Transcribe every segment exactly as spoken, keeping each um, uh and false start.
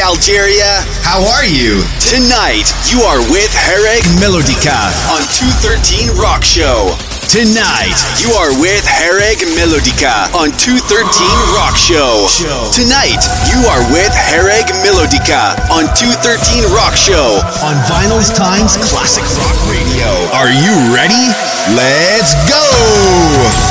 Algeria. How are you? Tonight, you are with Hereg Melodica on two thirteen Rock Show. Tonight, you are with Hereg Melodica on two thirteen Rock Show. Tonight, you are with Hereg Melodica on two thirteen Rock Show on Vinyl's Times Classic Rock Radio. Are you ready? Let's go!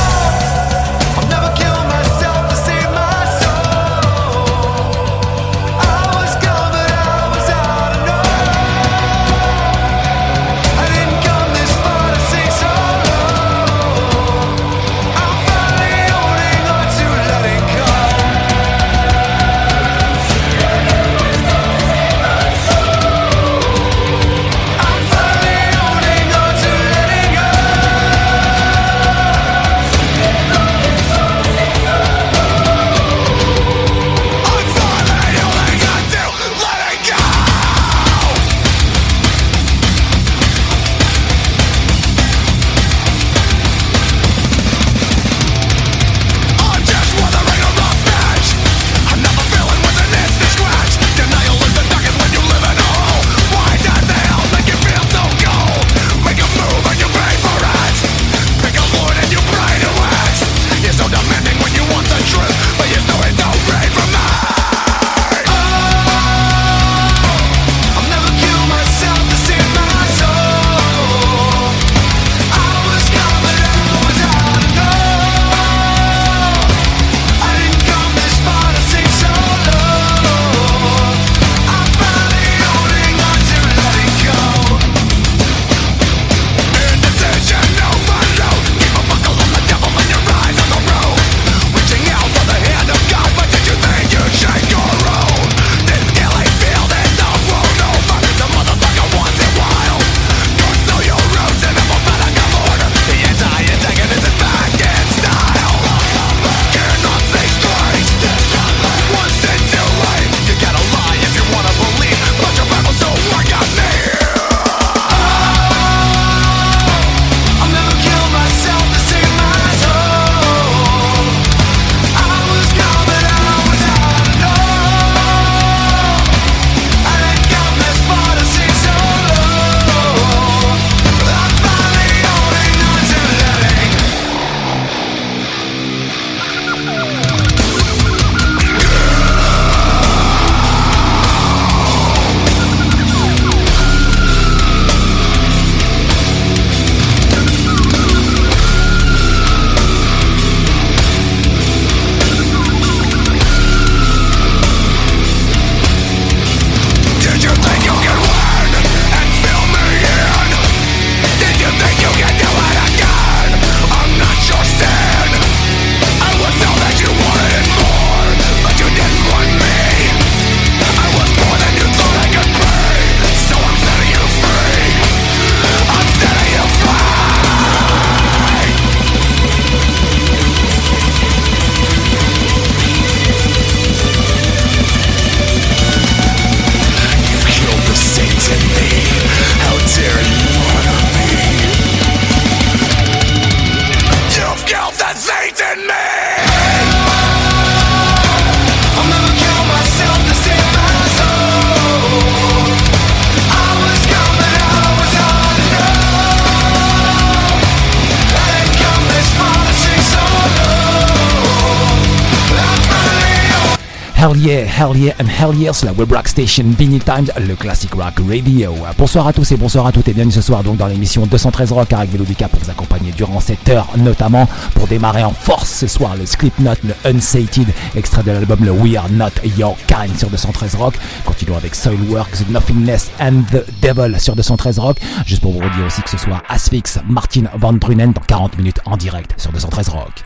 Hell yeah, hell yeah and hell yeah sur la web rock station Vinyl Times, le classic rock radio. Bonsoir à tous et bonsoir à toutes et bienvenue ce soir donc dans l'émission deux cent treize Rock avec Melodica pour vous accompagner durant cette heure, notamment pour démarrer en force ce soir le Slipknot, le Unsated, extrait de l'album le We Are Not Your Kind sur deux cent treize Rock. Continuons avec Soilworks, Nothingness and the Devil sur deux cent treize Rock. Juste pour vous redire aussi que ce soir Asphyx, Martin Van Drunen dans quarante minutes en direct sur deux cent treize Rock.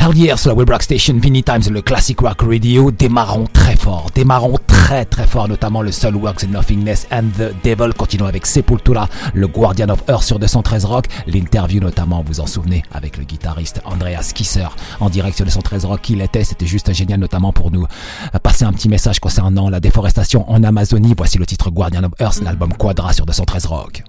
Hell yeah, sur la Web Rock Station, Vinny Times, le Classic Rock Radio. Démarrons très fort, démarrons très très fort, notamment le Soul Works, Nothingness and the Devil. Continuons avec Sepultura, le Guardian of Earth sur deux cent treize Rock. L'interview notamment, vous en souvenez, avec le guitariste Andreas Kisser en direct sur deux cent treize Rock. Il était, c'était juste génial, notamment pour nous passer un petit message concernant la déforestation en Amazonie. Voici le titre Guardian of Earth, l'album Quadra sur deux cent treize Rock.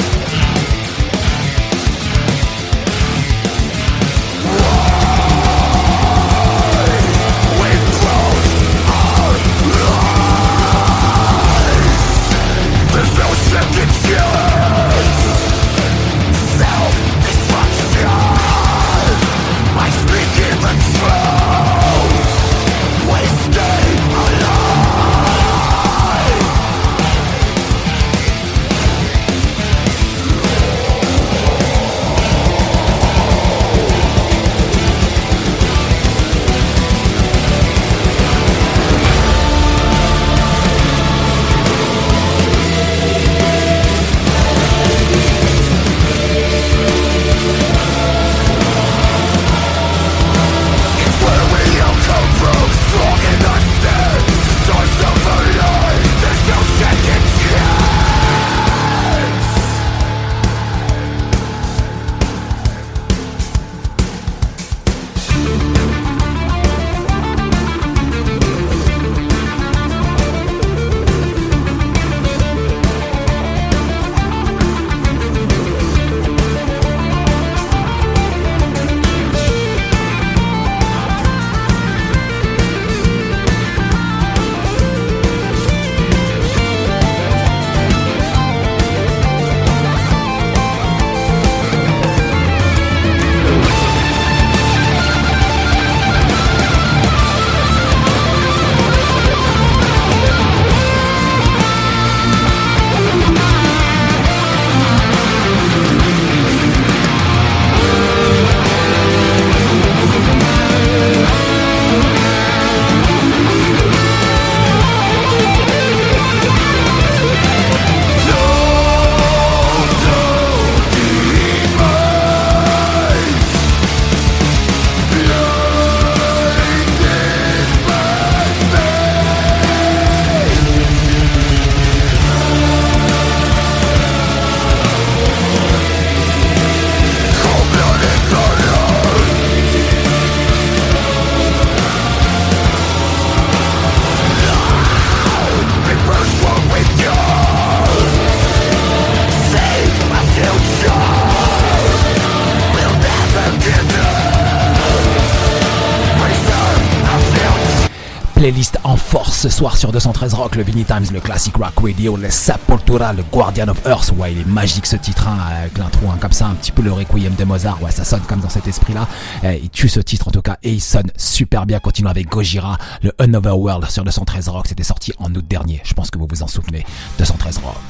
Whoa! playlist en force ce soir sur deux cent treize Rock, le Vinny Times, le Classic Rock Radio, le Sepultura, le Guardian of Earth. Ouais, il est magique ce titre, hein, avec l'intro, hein, comme ça, un petit peu le Requiem de Mozart. Ouais, ça sonne comme dans cet esprit-là. Eh, il tue ce titre en tout cas et il sonne super bien. Continuons avec Gojira, le Another World sur deux cent treize Rock. C'était sorti en août dernier. Je pense que vous vous en souvenez. deux cent treize Rock.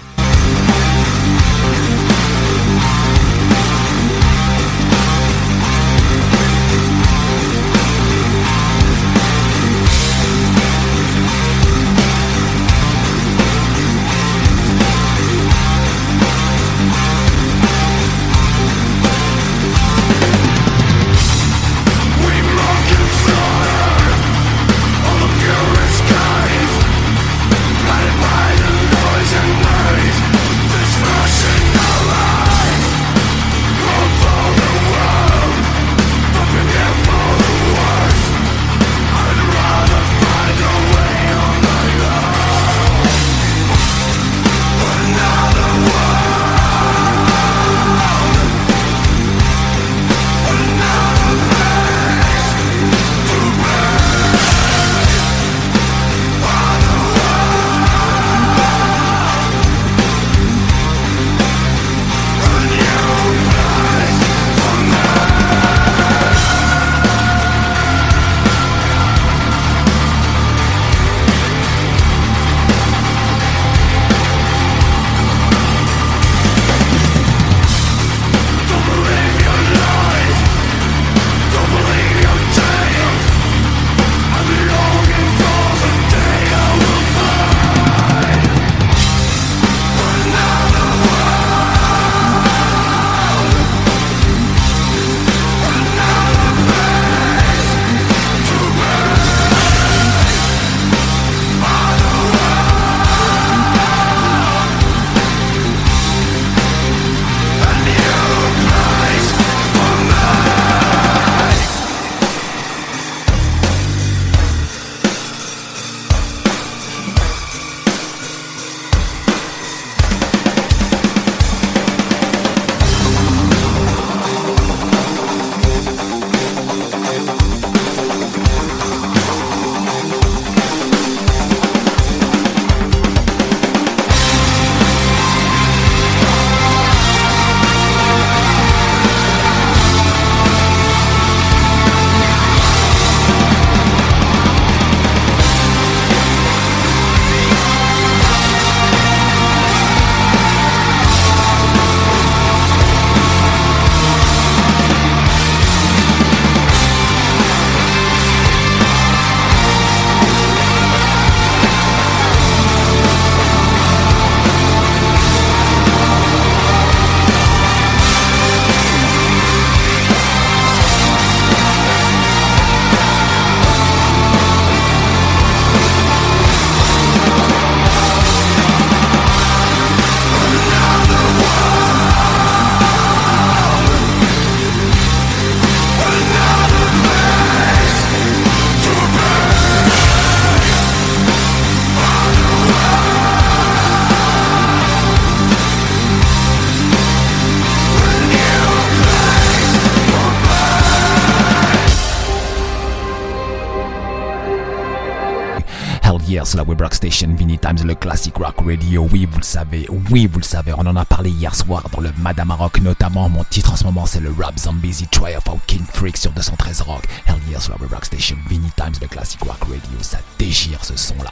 Sur la Web Rock Station, Vinny Times, le Classic Rock Radio. Oui, vous le savez, oui, vous le savez, on en a parlé hier soir dans le Madame Rock notamment. Mon titre en ce moment, c'est le Rob Zombie, The Triumph of King Freak sur deux cent treize Rock. Hell yeah, sur la Web Rock Station, Vinny Times, le Classic Rock Radio. Ça déchire ce son-là.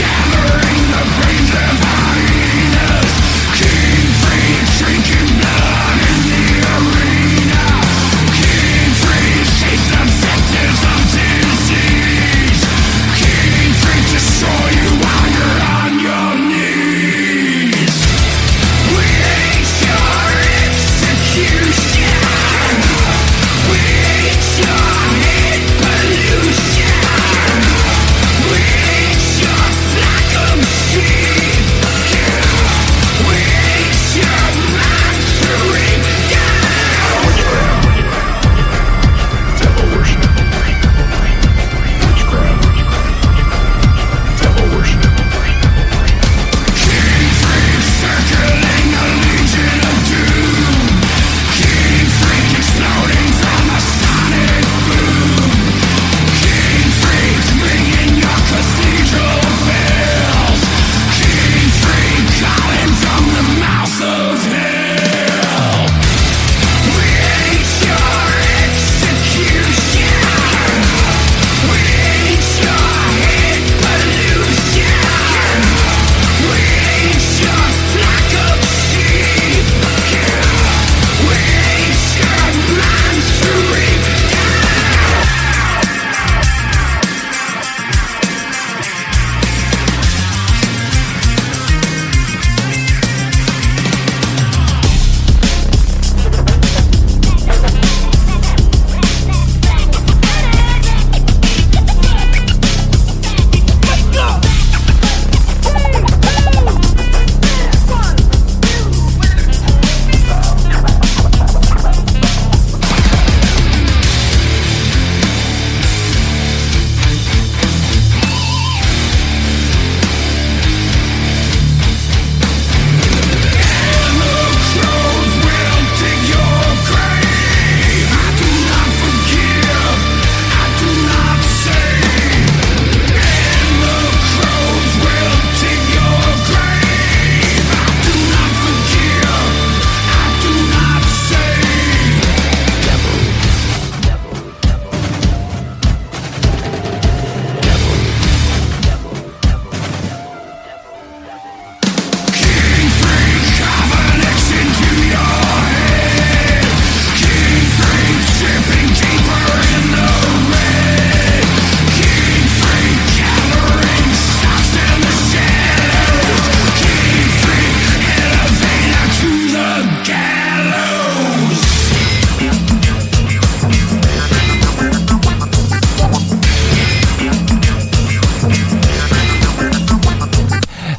Drinking blood.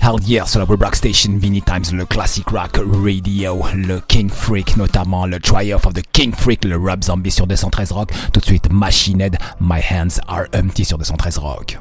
Hell Yeah sur la Web Rock Station, Vinny Times, le Classic Rock Radio, le King Freak notamment, le Triumph of the King Freak, le Rob Zombie sur deux cent treize Rock. Tout de suite Machine Head, My Hands Are Empty sur deux cent treize Rock.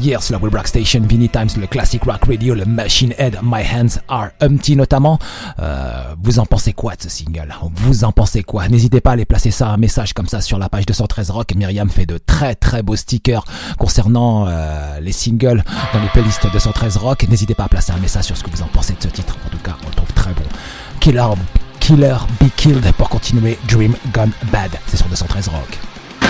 Year sur la Web Rock Station, Vinny Times, le Classic Rock Radio, le Machine Head, My Hands Are Empty notamment. Euh, vous en pensez quoi de ce single? Vous en pensez quoi? N'hésitez pas à aller placer ça, un message comme ça sur la page deux cent treize Rock. Myriam fait de très très beaux stickers concernant euh, les singles dans les playlists deux cent treize Rock. N'hésitez pas à placer un message sur ce que vous en pensez de ce titre. En tout cas, on le trouve très bon. Killer, Killer Be Killed pour continuer. Dream Gone Bad, c'est sur deux cent treize Rock.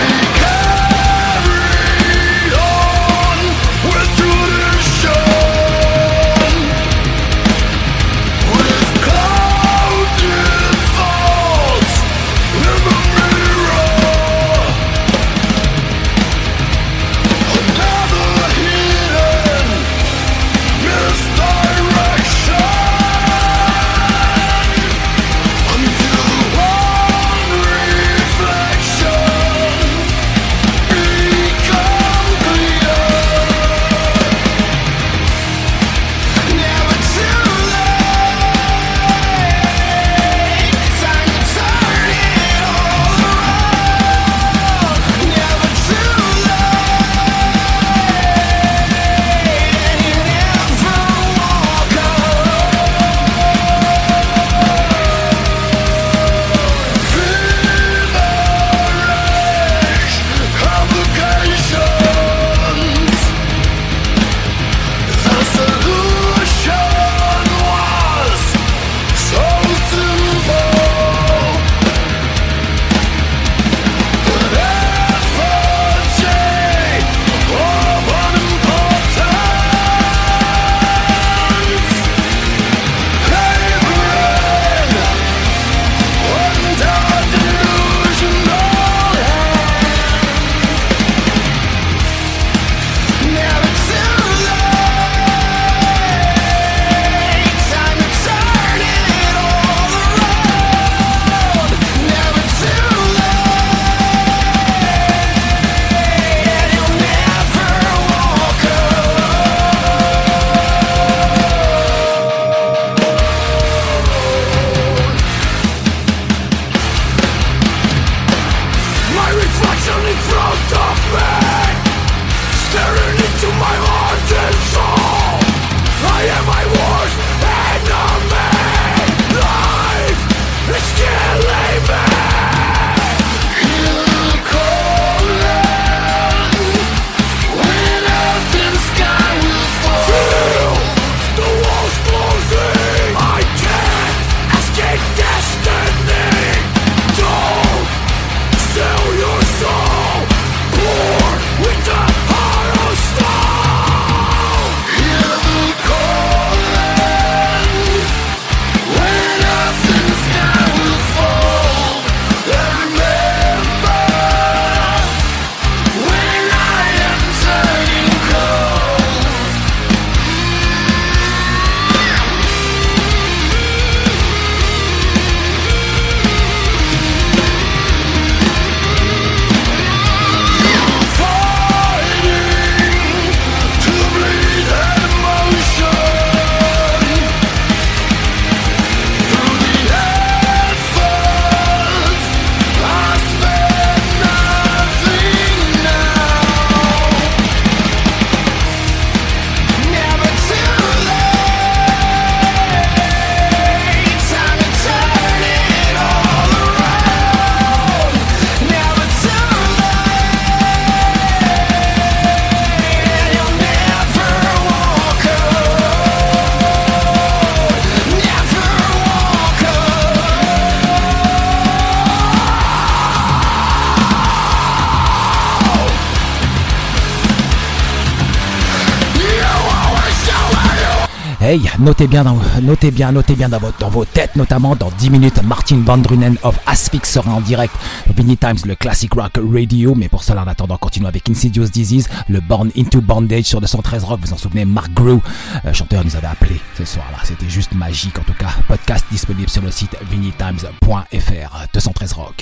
Hey, notez bien, dans, notez bien, notez bien dans, votre, dans vos têtes, notamment dans dix minutes, Martin Van Drunen of Asphyx sera en direct. Vinny Times, le Classic Rock Radio. Mais pour cela, en attendant, continuons avec Insidious Disease, le Born Into Bondage sur deux cent treize Rock. Vous en souvenez, Mark Grew, euh, chanteur, nous avait appelé ce soir-là. C'était juste magique, en tout cas. Podcast disponible sur le site vinny times point f r. deux cent treize Rock.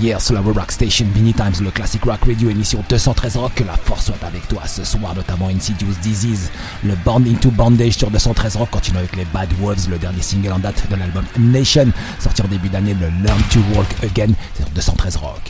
yeah, sur la Web Rock Station, Vinny Times, le Classic Rock Radio, émission deux cent treize Rock. Que la force soit avec toi ce soir, notamment Insidious Disease, le Born Into Bondage sur deux cent treize Rock. Continue avec les Bad Wolves, le dernier single en date de l'album Nation, sorti en début d'année, le Learn to Walk Again, c'est sur deux cent treize Rock.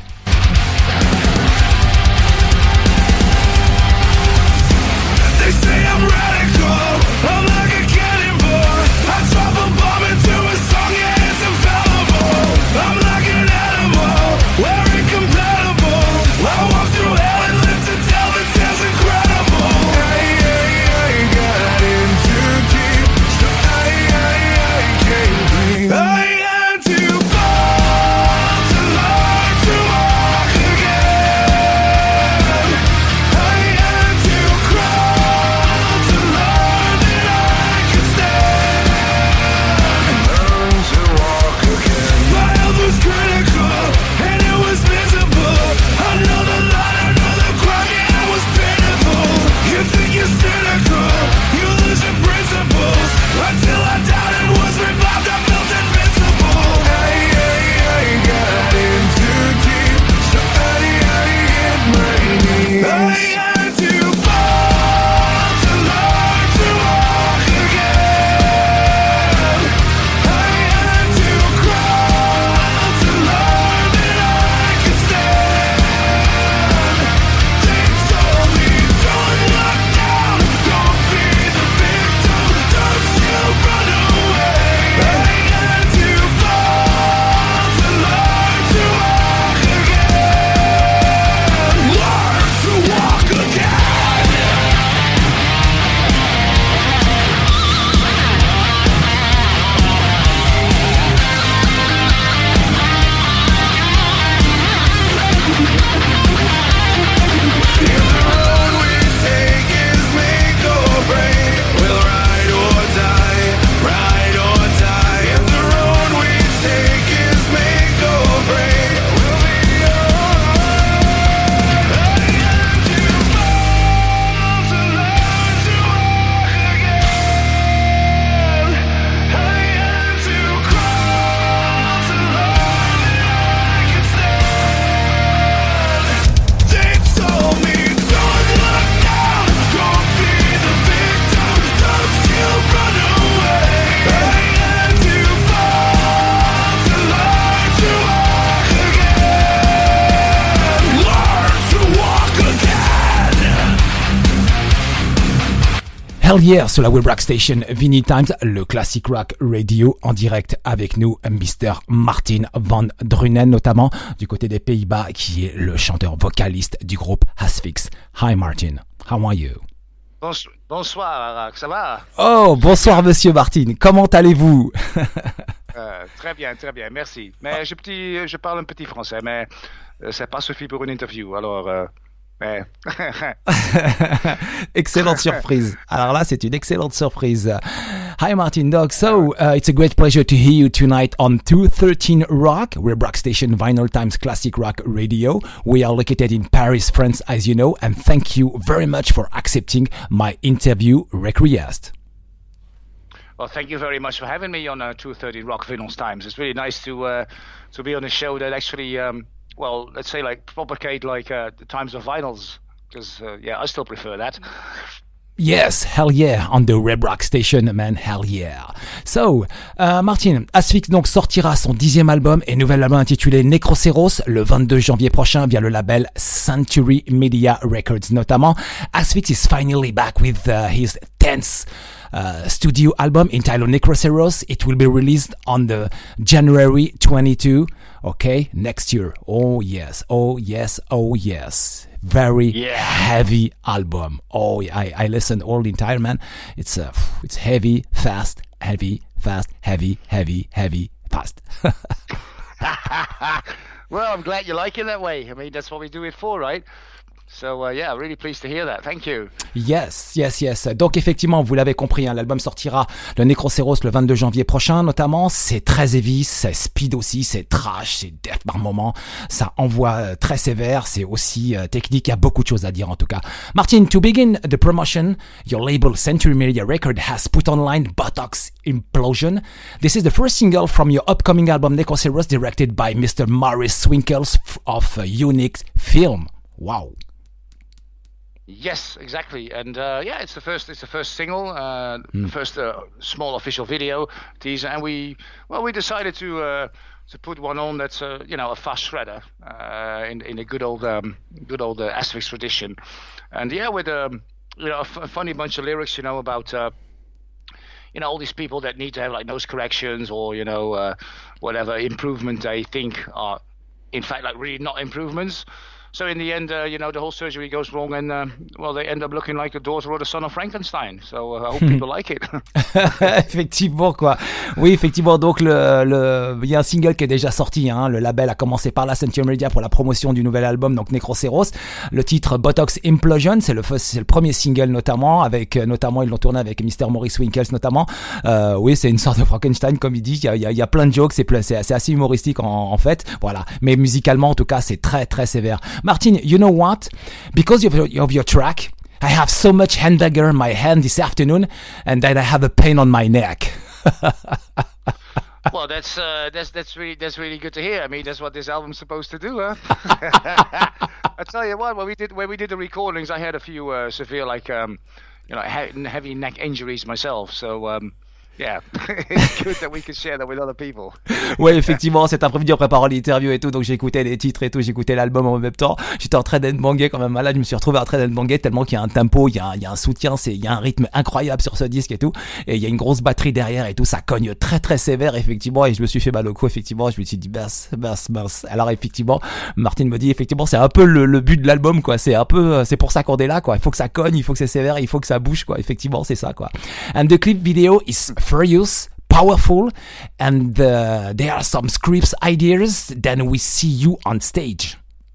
They say I'm radical, I'm like a cannonball. I drop a bomb into a song, yeah, it's infallible. I'm like an animal, we're incompatible. I walk through hell and live to tell the tale's incredible. Hey, hey, I got in too deep, so I, I, I can't breathe. I had to fall to learn to walk again. I had to crawl to learn that I could stand. Learn to walk again. My health was critical and it was visible. Another lie, another crime, yeah, I was pitiful. You think you're cynical, you lose your principles. Until I doubted and was revived, I felt invincible. Hey, hey, I got in too deep, so I, I hit my knees. I had to fall to learn to walk again. I had to crawl to learn that I could stand. They told me, don't look down, don't be the victim, don't you run away. I had to fall to learn to walk again. Learn to walk again. If the road we take is make or break, we'll ride or die, ride or die. If the road we take is make or break, we'll be alright. I had to fall to learn to walk again. I had to crawl to learn that I could stand. They told me, don't look down, don't be the victim, don't you run away. I had to fall to learn to walk again. Learn to walk again. Hell yeah, sur la Web Rock Station, Vinny Times, le Classic Rock Radio, en direct avec nous, mister Martin van Drunen, notamment du côté des Pays-Bas, qui est le chanteur vocaliste du groupe Asphyx. Hi Martin, how are you? Bonsoir, bonsoir, Arak, ça va? Oh, bonsoir monsieur Martin, comment allez-vous? Euh, Très bien, très bien, merci. Mais je, petit, je parle un petit français, mais euh, c'est pas suffit pour une interview, alors... Euh, mais... Excellente surprise. Alors là, c'est une excellente surprise. Hi Martin Dog. So, uh, it's a great pleasure to hear you tonight on two thirteen Rock, Web Rock Station Vinyl Times Classic Rock Radio. We are located in Paris, France, as you know, and thank you very much for accepting my interview request. Well, thank you very much for having me on uh, two thirty Rock Vinyl Times. It's really nice to uh, to be on a show that actually, um, well, let's say like propagate like uh, the times of vinyls, because uh, yeah, I still prefer that. Yes, hell yeah, on the Web Rock Station, man, hell yeah. So, uh, Martin, Asphyx donc sortira son dixième album et nouvel album intitulé Necroceros le vingt-deux janvier prochain via le label Century Media Records notamment. Asphyx is finally back with uh, his tenth Uh, studio album entitled Necroceros. It will be released on the January twenty-second, okay, next year. Oh yes, oh yes, oh yes. Very Yeah. heavy album. Oh, yeah, I, I listened all the entire, man. It's uh, it's heavy, fast, heavy, fast, heavy, heavy, heavy, fast. Well, I'm glad you like it that way. I mean, that's what we do it for, right? So uh, yeah, really pleased to hear that. Thank you. Yes, yes, yes. Donc effectivement, vous l'avez compris, hein, l'album sortira le Necroceros le vingt-deux janvier prochain notamment. C'est très heavy, c'est speed aussi, c'est trash, c'est death par moment. Ça envoie euh, très sévère, c'est aussi euh, technique. Il y a beaucoup de choses à dire en tout cas. Martin, to begin the promotion, your label Century Media Record has put online Botox Implosion. This is the first single from your upcoming album Necroceros, directed by Mister Maurice Swinkels of uh, Unix Film. Wow. Yes, exactly, and uh, yeah, it's the first. It's the first single, uh, Mm. the first uh, small official video teaser, and we well, we decided to uh, to put one on that's uh, you know a fast shredder uh, in in a good old um, good old uh, Asphyx tradition, and yeah, with um, you know a, f- a funny bunch of lyrics, you know about. Uh, You know, all these people that need to have like nose corrections or, you know, uh, whatever improvement they think are, in fact, like really not improvements. So in the end, uh, you know, the whole surgery goes wrong and, uh, well, they end up looking like the daughter or the son of Frankenstein. So uh, I hope people like it. Effectivement, quoi. Oui, effectivement. Donc, le, le, il y a un single qui est déjà sorti, hein. Le label a commencé par la Century Media pour la promotion du nouvel album, donc Necroceros. Le titre Botox Implosion, c'est le, c'est le premier single notamment, avec, notamment, ils l'ont tourné avec Mister Maurice Winkles notamment. Euh, oui, c'est une sorte de Frankenstein, comme il dit. Il y a, il y a, il y a plein de jokes, c'est, plein, c'est, c'est assez humoristique en, en fait. Voilà. Mais musicalement, en tout cas, c'est très, très sévère. Martin, you know what? Because of your, of your track, I have so much hand dagger in my hand this afternoon, and then I have a pain on my neck. Well, that's uh, that's that's really that's really good to hear. I mean, that's what this album's supposed to do, huh? I tell you what, when we did when we did the recordings, I had a few uh, severe, like um, you know, he- heavy neck injuries myself. So um, yeah, it's good that we can share that with other people. Ouais, effectivement, cet après-midi en préparant l'interview et tout, donc j'écoutais les titres et tout, j'écoutais l'album en même temps. J'étais en train d'headbanger quand même malade, je me suis retrouvé en train d'headbanger tellement qu'il y a un tempo, il y a un, il y a un soutien, c'est, il y a un rythme incroyable sur ce disque et tout, et il y a une grosse batterie derrière et tout, ça cogne très très sévère effectivement, et je me suis fait mal au cou effectivement, je me suis dit mince, mince, mince. Alors effectivement, Martin me dit effectivement c'est un peu le, le but de l'album quoi, c'est un peu, c'est pour ça qu'on est là quoi, il faut que ça cogne, il faut que c'est sévère, il faut que ça bouge quoi, effectivement c'est ça quoi. And the clip video is furious, powerful, and uh, there are some scripts ideas. Then we see you on stage.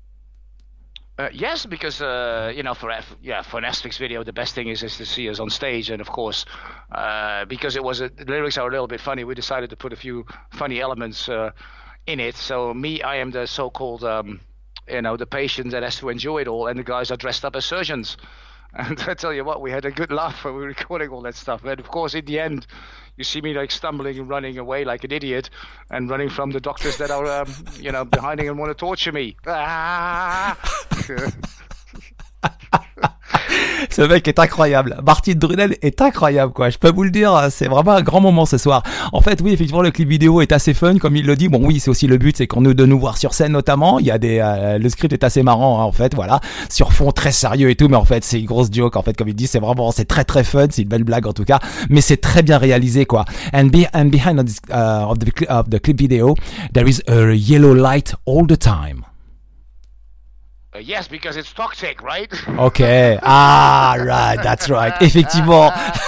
Uh, yes, because uh, you know, for F- yeah, for an Asphyx video, the best thing is, is to see us on stage, and of course, uh, because it was a, the lyrics are a little bit funny, we decided to put a few funny elements uh, in it. So me, I am the so-called, um, you know, the patient that has to enjoy it all, and the guys are dressed up as surgeons. And I tell you what, we had a good laugh when we were recording all that stuff. And of course, in the end, you see me like stumbling and running away like an idiot, and running from the doctors that are, um, you know, behind me and want to torture me. Ah! Ce mec est incroyable. Martin Drunel est incroyable, quoi. Je peux vous le dire, c'est vraiment un grand moment ce soir. En fait, oui, effectivement, le clip vidéo est assez fun, comme il le dit. Bon, oui, c'est aussi le but, c'est qu'on nous de nous voir sur scène, notamment. Il y a des, euh, le script est assez marrant, hein, en fait, voilà. Sur fond très sérieux et tout, mais en fait, c'est une grosse joke, en fait, comme il dit. C'est vraiment, c'est très très fun, c'est une belle blague en tout cas, mais c'est très bien réalisé, quoi. And, be, and behind of, this, uh, of, the, of the clip video, there is a yellow light all the time. Uh, yes, because it's toxic, right? Ok, ah, right, that's right, effectivement.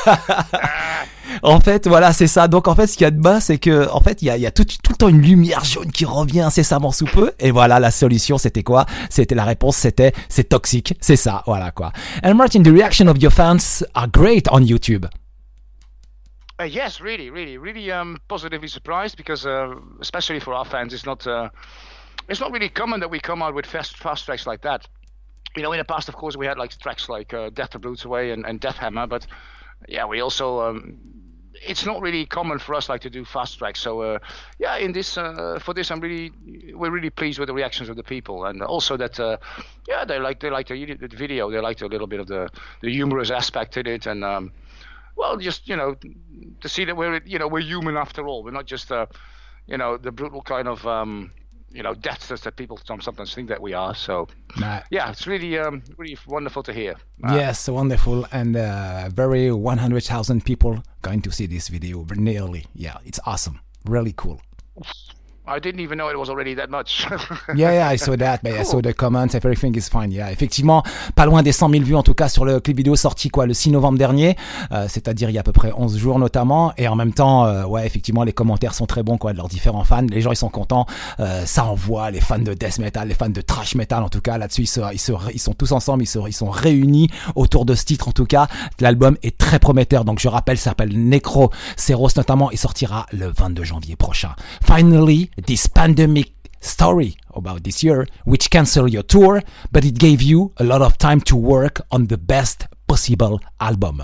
En fait, voilà, c'est ça. Donc, en fait, ce qu'il y a de bas, c'est que, en fait, il y a, il y a tout, tout le temps une lumière jaune qui revient incessamment sous peu. Et voilà, la solution, c'était quoi? C'était la réponse, c'était, c'est toxique. C'est ça, voilà, quoi. And Martin, the reaction of your fans are great on YouTube. Uh, yes, really, really, really um, positively surprised because, uh, especially for our fans, it's not uh, it's not really common that we come out with fast fast tracks like that. You know, in the past, of course, we had like tracks like uh, Death to Brutes Away and, and Death Hammer, but yeah, we also um, it's not really common for us like to do fast tracks. So uh, yeah, in this uh, for this, I'm really we're really pleased with the reactions of the people, and also that uh, yeah, they like they like the, the video, they liked a little bit of the the humorous aspect in it, and um, well, just you know, to see that we're you know we're human after all. We're not just uh, you know the brutal kind of um, you know deaths that people sometimes think that we are. So Nah. yeah, it's really um, really wonderful to hear. Uh, Yes, wonderful, and uh, very one hundred thousand people going to see this video nearly. Yeah, it's awesome, really cool. I didn't even know it was already that much. Yeah, yeah, I saw that, but Cool. I saw the comments, everything is fine. Yeah, effectivement, pas loin des cent mille vues en tout cas sur le clip vidéo sorti quoi le six novembre dernier, euh, c'est-à-dire il y a à peu près onze jours notamment. Et en même temps, euh, ouais, effectivement, les commentaires sont très bons quoi de leurs différents fans. Les gens ils sont contents, euh, ça envoie. Les fans de death metal, les fans de thrash metal en tout cas là-dessus, ils se, ils se, ils sont tous ensemble, ils se, ils sont réunis autour de ce titre en tout cas. L'album est très prometteur. Donc je rappelle, ça s'appelle Necroceros notamment. Il sortira le vingt-deux janvier prochain. Finally, this pandemic story about this year, which canceled your tour, but it gave you a lot of time to work on the best possible album.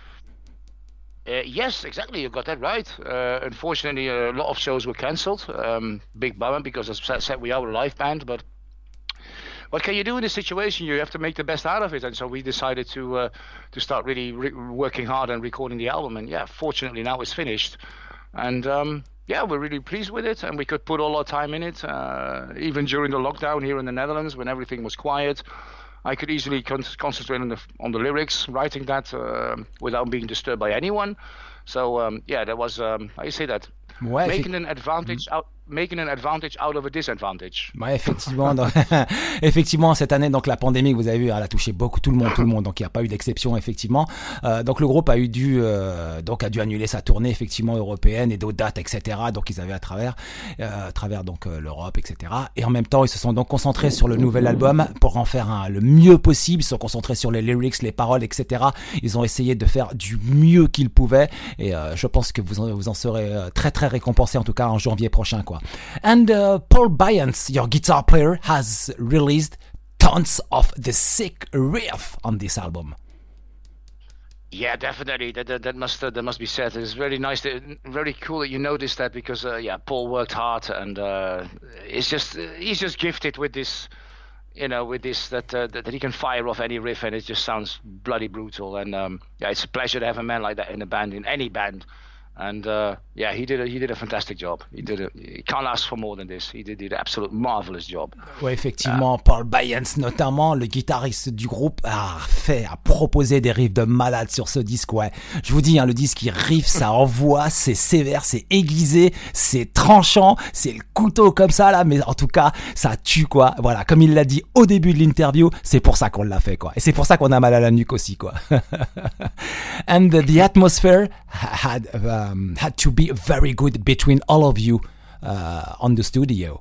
Uh, yes, exactly. You got that right. Uh, unfortunately, a lot of shows were cancelled. Um, big bummer because, as I said, we are a live band. But what can you do in this situation? You have to make the best out of it. And so we decided to uh, to start really re- working hard and recording the album. And yeah, fortunately now it's finished. And um, yeah, we're really pleased with it. And we could put all our time in it, uh, even during the lockdown here in the Netherlands when everything was quiet. I could easily con- concentrate on the on the lyrics, writing that uh, without being disturbed by anyone. So um, yeah, that was um, how you say that, Ouais, making an advantage out, making an advantage out of a disadvantage. Ouais, effectivement, donc, effectivement, cette année, donc la pandémie, vous avez vu, elle a touché beaucoup tout le monde, tout le monde. Donc il n'y a pas eu d'exception, effectivement. Euh, donc le groupe a eu dû, euh, donc a dû annuler sa tournée, effectivement, européenne et d'autres dates, et cetera. Donc ils avaient à travers, euh, à travers donc euh, l'Europe, et cetera. Et en même temps, ils se sont donc concentrés sur le nouvel album pour en faire un, le mieux possible. Ils se sont concentrés sur les lyrics, les paroles, et cetera. Ils ont essayé de faire du mieux qu'ils pouvaient. Et euh, je pense que vous en, vous en serez très très récompensé, en tout cas en janvier prochain, quoi. And uh, Paul Byans, your guitar player, has released tons of the sick riff on this album. Yeah, definitely. That that, that must uh, that must be said. It's very nice, to, very cool that you noticed that because uh, yeah, Paul worked hard and uh, it's just uh, he's just gifted with this, you know, with this that, uh, that that he can fire off any riff and it just sounds bloody brutal. And um, yeah, it's a pleasure to have a man like that in a band, in any band. And uh, yeah, he did a, he did a fantastic job. He did a, he can't ask for more than this. He did, did an absolute marvelous job. Ouais, effectivement, Paul Byans notamment, le guitariste du groupe, a fait, a proposé des riffs de malade sur ce disque. Ouais, je vous dis, hein, le disque il riff, ça envoie, c'est sévère, c'est aiguisé, c'est tranchant, c'est le couteau comme ça là, mais en tout cas, ça tue quoi. Voilà, comme il l'a dit au début de l'interview, c'est pour ça qu'on l'a fait quoi. Et c'est pour ça qu'on a mal à la nuque aussi quoi. And the, the atmosphere had um, had to be very good between all of you uh, on the studio.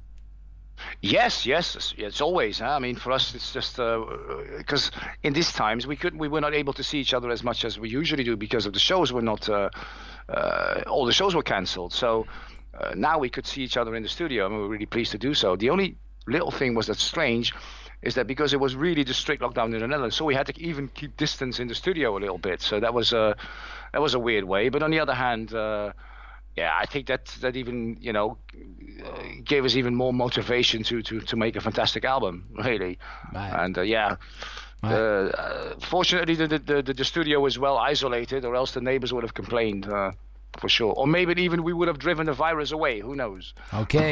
Yes, yes, it's, it's always. Huh? I mean, for us, it's just because uh, in these times we could we were not able to see each other as much as we usually do because of the shows were not uh, uh, all the shows were cancelled. So uh, now we could see each other in the studio, and we were really pleased to do so. The only little thing was that's strange is that because it was really the strict lockdown in the Netherlands, so we had to even keep distance in the studio a little bit. So that was a that was a weird way. But on the other hand. Uh, Yeah, I think that that even you know uh, gave us even more motivation to to to make a fantastic album, really. Right. And uh, yeah, Right. uh, uh, fortunately the, the the the studio was well isolated, or else the neighbors would have complained uh, for sure. Or maybe even we would have driven the virus away. Who knows? Okay.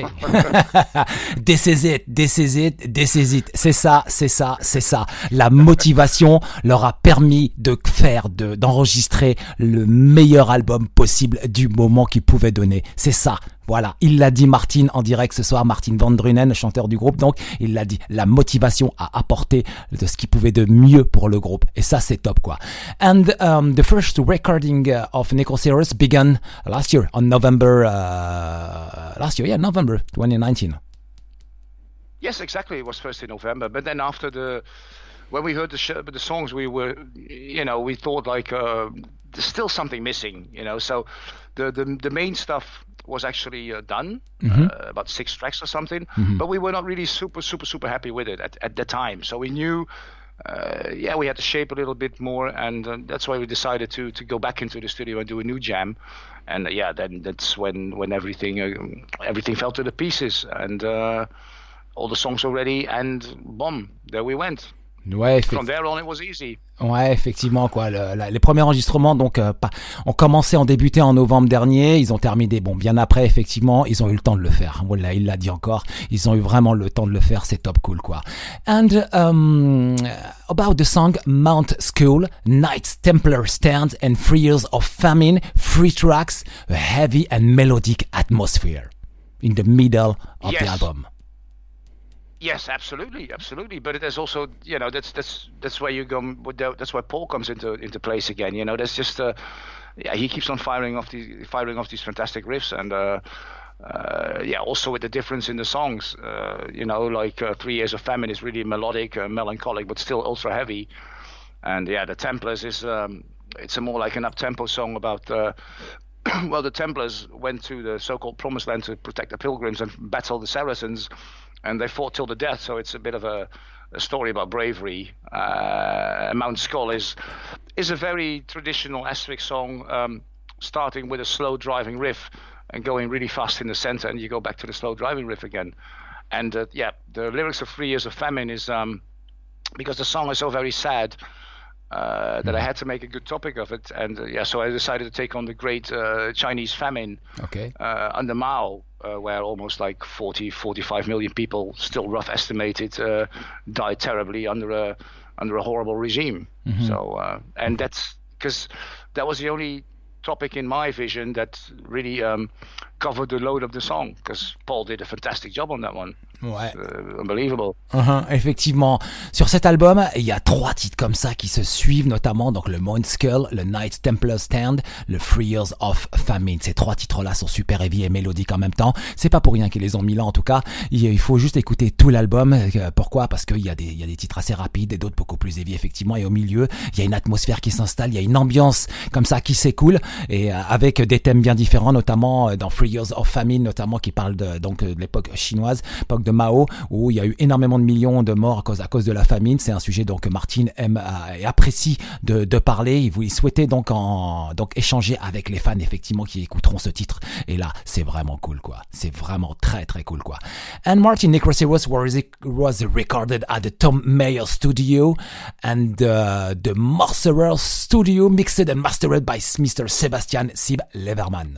This is it. This is it. This is it. C'est ça. C'est ça. C'est ça. La motivation leur a permis de faire, de d'enregistrer le meilleur album possible du moment qu'ils pouvaient donner. C'est ça. Voilà, il l'a dit Martin en direct ce soir, Martin Van Drunen, chanteur du groupe, donc il l'a dit, la motivation à apporter de ce qu'il pouvait de mieux pour le groupe, et ça c'est top quoi. And um, the first recording uh, of Necroceros began last year on November, uh, last year, yeah, November twenty nineteen. Yes, exactly. It was first in November, but then after the when we heard the sh- the songs, we were, you know, we thought like uh, there's still something missing, you know. So the the, the main stuff was actually uh, done, mm-hmm. uh, about six tracks or something, mm-hmm. but we were not really super super super happy with it at at the time. So we knew, uh, yeah, we had to shape a little bit more, and uh, that's why we decided to to go back into the studio and do a new jam. And uh, yeah, then that's when when everything uh, everything fell to the pieces, and uh, all the songs were ready, and boom, there we went. Ouais, From there on, it was easy. Ouais, effectivement, quoi. Le, la, les premiers enregistrements, donc, euh, pas, ont commencé, ont débuté en novembre dernier. Ils ont terminé, bon, bien après, effectivement, ils ont eu le temps de le faire. Voilà, il l'a dit encore. Ils ont eu vraiment le temps de le faire. C'est top cool, quoi. And um, about the song Mount School, Knights Templar Stand, and Three Years of Famine, three tracks, a heavy and melodic atmosphere. in the middle of Yes. the album. Yes, absolutely, absolutely. But there's also, you know, that's that's that's where you go. with the- That's where Paul comes into into place again. You know, there's just, uh, yeah, he keeps on firing off these firing off these fantastic riffs, and uh, uh, yeah, also with the difference in the songs. Uh, you know, like uh, Three Years of Famine is really melodic, uh, melancholic, but still ultra heavy. And yeah, the Templars is um, it's a more like an up tempo song about. Uh, well, the Templars went to the so-called Promised Land to protect the Pilgrims and battle the Saracens, and they fought till the death. So it's a bit of a, a story about bravery. Uh, Mount Skull is is a very traditional Asterix song, um, starting with a slow driving riff and going really fast in the center, and you go back to the slow driving riff again. And uh, yeah, the lyrics of Three Years of Famine is um, because the song is so very sad. Uh, that I had to make a good topic of it, and uh, yeah, so I decided to take on the great uh, Chinese famine Okay. uh, under Mao, uh, where almost like forty, forty-five million people, still rough estimated, uh, died terribly under a under a horrible regime. So, uh, and that's because that was the only topic in my vision that really um, covered the load of the song, because Paul did a fantastic job on that one. Ouais. Uh, unbelievable. Uh-huh, effectivement, sur cet album, il y a trois titres comme ça qui se suivent, notamment donc le Mount Skull, le Knights Templar Stand, le Three Years of Famine. Ces trois titres-là sont super heavy et mélodiques en même temps. C'est pas pour rien qu'ils les ont mis là, en tout cas. Il, il faut juste écouter tout l'album. Euh, Pourquoi? Parce qu'il y a des, il y a des titres assez rapides et d'autres beaucoup plus heavy, effectivement. Et au milieu, il y a une atmosphère qui s'installe, il y a une ambiance comme ça qui s'écoule, et euh, avec des thèmes bien différents, notamment euh, dans Three Years of Famine, notamment qui parle de, donc euh, de l'époque chinoise, époque de Mao, où il y a eu énormément de millions de morts à cause, à cause de la famine. C'est un sujet donc que Martin aime euh, et apprécie de, de parler. Il, il souhaitait donc en donc échanger avec les fans, effectivement, qui écouteront ce titre. Et là, c'est vraiment cool, quoi. C'est vraiment très très cool, quoi. And Martin Necroceros was was recorded at the Tom Mayer studio and uh, the Morcerer studio, mixed and mastered by Mister Sebastian Sib Leverman.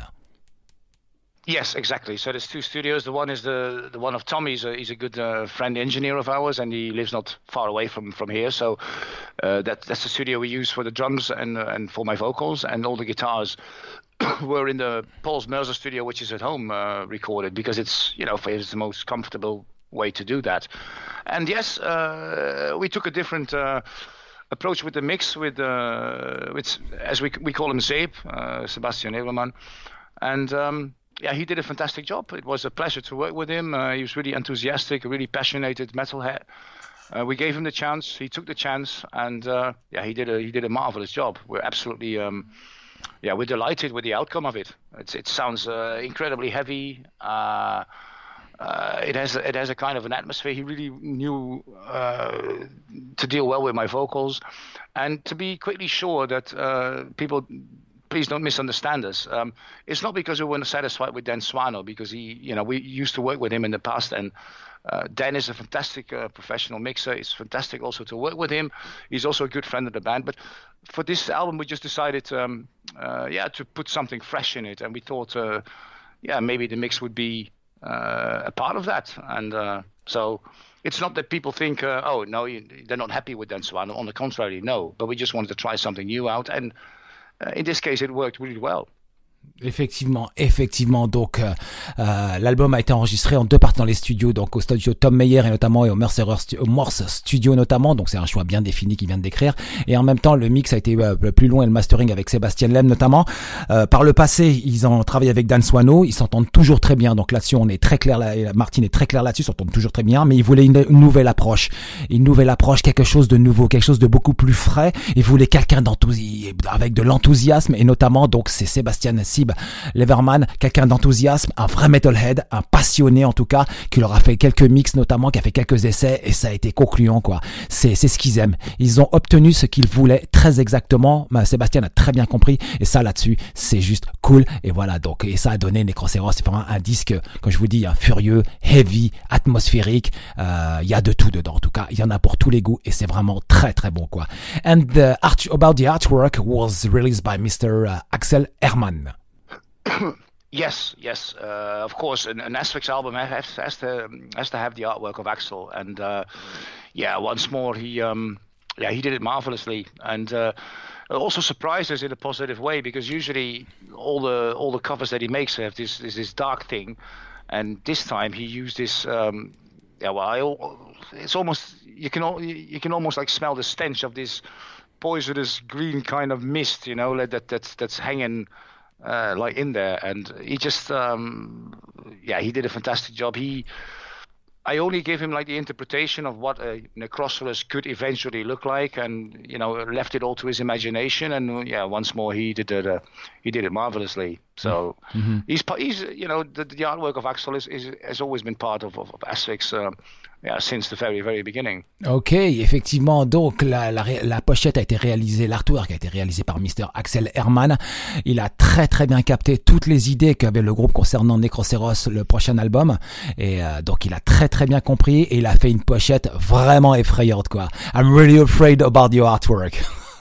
Yes, exactly. So there's two studios. The one is the the one of Tommy. He's a, he's a good uh, friend engineer of ours, and he lives not far away from, from here. So uh, that that's the studio we use for the drums and uh, and for my vocals, and all the guitars were in the Paul's Mercer studio, which is at home uh, recorded, because it's, you know, for it's the most comfortable way to do that. And yes, uh, we took a different uh, approach with the mix with uh, with as we we call him Zeep, uh, Sebastian Evelman, and. Um, Yeah, he did a fantastic job. It was a pleasure to work with him. Uh, he was really enthusiastic, a really passionate metalhead. Uh, we gave him the chance. He took the chance, and uh, yeah, he did a he did a marvelous job. We're absolutely, um, yeah, we're delighted with the outcome of it. It's, it sounds uh, incredibly heavy. Uh, uh, it has it has a kind of an atmosphere. He really knew uh, to deal well with my vocals, and to be quickly sure that uh, people. Please don't misunderstand us. Um, it's not because we weren't satisfied with Dan Swano, because he, you know, we used to work with him in the past, and uh, Dan is a fantastic uh, professional mixer. It's fantastic also to work with him. He's also a good friend of the band. But for this album, we just decided, um, uh, yeah, to put something fresh in it, and we thought, uh, yeah, maybe the mix would be uh, a part of that. And uh, so it's not that people think, uh, oh no, they're not happy with Dan Swano. On the contrary, no. But we just wanted to try something new out, and Uh, in this case, it worked really well. Effectivement, effectivement. Donc, euh, euh, l'album a été enregistré en deux parties dans les studios, donc au studio Tom Mayer et notamment et au Mercer stu- au Morse Studio notamment. Donc, c'est un choix bien défini qu'il vient de décrire. Et en même temps, le mix a été euh, plus long et le mastering avec Sébastien Lem notamment. Euh, par le passé, ils ont travaillé avec Dan Swano. Ils s'entendent toujours très bien. Donc là-dessus, on est très clair. Là, et Martin est très clair là-dessus. Ils s'entendent toujours très bien. Mais ils voulaient une, une nouvelle approche, une nouvelle approche, quelque chose de nouveau, quelque chose de beaucoup plus frais. Ils voulaient quelqu'un d'enthousi- avec de l'enthousiasme, et notamment, donc, c'est Sébastien Sib Leverman, quelqu'un d'enthousiasme, un vrai metalhead, un passionné en tout cas, qui leur a fait quelques mix notamment, qui a fait quelques essais, et ça a été concluant, quoi. C'est, c'est ce qu'ils aiment. Ils ont obtenu ce qu'ils voulaient très exactement. Bah, Sébastien a très bien compris, et ça là-dessus, c'est juste cool. Et voilà, donc, et ça a donné Necroceros. C'est vraiment un disque, comme je vous dis, un furieux, heavy, atmosphérique. Il euh, y a de tout dedans, en tout cas. Il y en a pour tous les goûts, et c'est vraiment très très bon, quoi. And the art, about the artwork was released by Mister Uh, Axel Herman. Yes, yes, uh, of course. An, an Asterix album has, has to has to have the artwork of Axel, and uh, yeah, once more he um, yeah he did it marvelously, and uh, also surprised us in a positive way, because usually all the all the covers that he makes have this this, this dark thing, and this time he used this. Um, yeah, well, I, al- it's almost you can al- you can almost like smell the stench of this poisonous green kind of mist, you know, like that that's that's hanging uh, like in there, and he just um, yeah, he did a fantastic job. He I only gave him like the interpretation of what a Necrosaurus could eventually look like, and you know, left it all to his imagination. And yeah, once more, he did it. Uh, he did it marvelously. So mm-hmm. he's he's you know the, the artwork of Axel is, is has always been part of of, of Asphyx. Uh, Yeah, since the very, very beginning. Ok, effectivement, donc la, la, la pochette a été réalisée, l'artwork a été réalisé par mister Axel Herman. Il a très très bien capté toutes les idées qu'avait le groupe concernant Necroceros, le prochain album. Et euh, donc il a très très bien compris et il a fait une pochette vraiment effrayante, quoi. I'm really afraid about your artwork.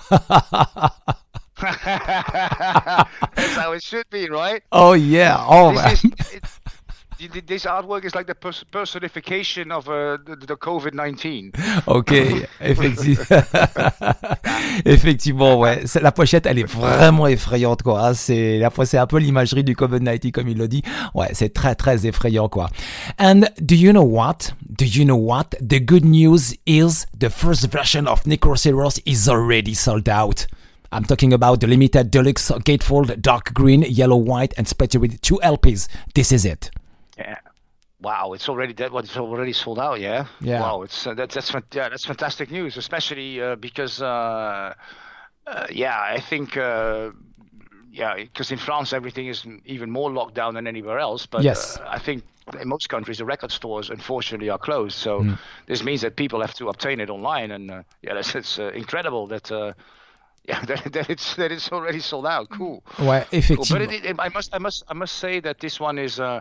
That's how it should be, right? Oh yeah, oh man. This, is, it, this artwork is like the pers- personification of uh, the, the covid nineteen. Ok, effectivement. Effectivement, ouais. La pochette, elle est vraiment effrayante, quoi. C'est, c'est un peu l'imagerie du covid dix-neuf, comme il le dit. Ouais, c'est très, très effrayant, quoi. And do you know what? Do you know what? The good news is the first version of Necroceros is already sold out. I'm talking about the limited deluxe gatefold dark green, yellow, white, and split with two L Ps. This is it. Yeah. Wow, it's already that. Well, it's already sold out. Yeah. Yeah. Wow, it's uh, that's that's yeah, that's fantastic news, especially uh, because uh, uh, yeah, I think uh, yeah, because in France everything is even more locked down than anywhere else. But yes. uh, I think in most countries the record stores unfortunately are closed. So mm. this means that people have to obtain it online, and uh, yeah, that's it's uh, incredible that. Uh, Yeah, that, that it's that it's already sold out. Cool. Ouais, effectivement. Cool. But it, it, I must I must I must say that this one is uh,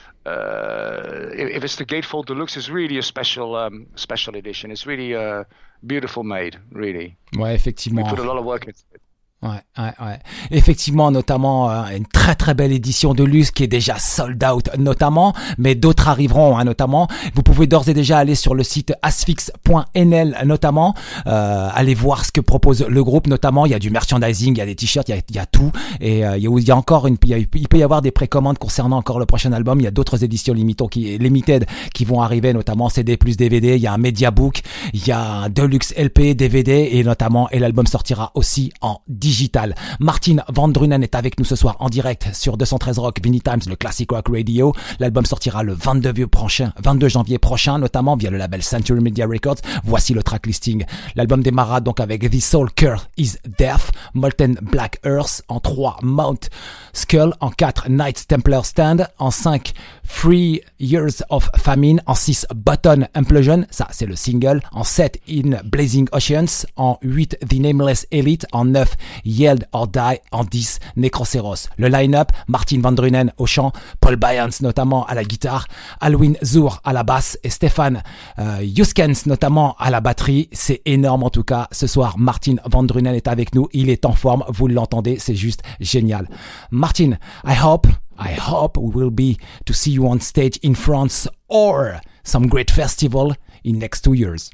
uh, if it's the Gatefold Deluxe, it's really a special um, special edition. It's really uh, beautiful made, really. Ouais, effectivement. We put a lot of work into it. Ouais, ouais, ouais. Effectivement, notamment euh, une très très belle édition de luxe qui est déjà sold out, notamment, mais d'autres arriveront, hein, notamment. Vous pouvez d'ores et déjà aller sur le site asphyx point n l, notamment, euh, aller voir ce que propose le groupe, notamment. Il y a du merchandising, il y a des t-shirts, il y a, il y a tout, et euh, il, y a, il y a encore une, il, y a, il peut y avoir des précommandes concernant encore le prochain album. Il y a d'autres éditions limitées qui, limited qui vont arriver, notamment C D plus D V D. Il y a un Media Book, il y a un Deluxe L P, D V D, et notamment, et l'album sortira aussi en digital. Martin Van Drunen est avec nous ce soir en direct sur deux cent treize Rock, Vinny Times, le Classic Rock Radio. L'album sortira le vingt-deux prochain, vingt-deux janvier prochain, notamment via le label Century Media Records. Voici le track listing. L'album démarra donc avec The Soul Curse is Death, Molten Black Earth, en trois Mount Skull, en quatre Knights Templar Stand, en cinq Three Years of Famine, en six Button Implosion, ça c'est le single, en sept In Blazing Oceans, en huit The Nameless Elite, en neuf Yield or Die, en dix Necroceros. Le line-up, Martin Van Drunen au chant, Paul Byans notamment à la guitare, Alwyn Zur à la basse et Stefan euh, Juskens notamment à la batterie. C'est énorme en tout cas. Ce soir, Martin Van Drunen est avec nous, il est en forme, vous l'entendez, c'est juste génial. Martin, I hope I hope we will be to see you on stage in France or some great festival in next two years.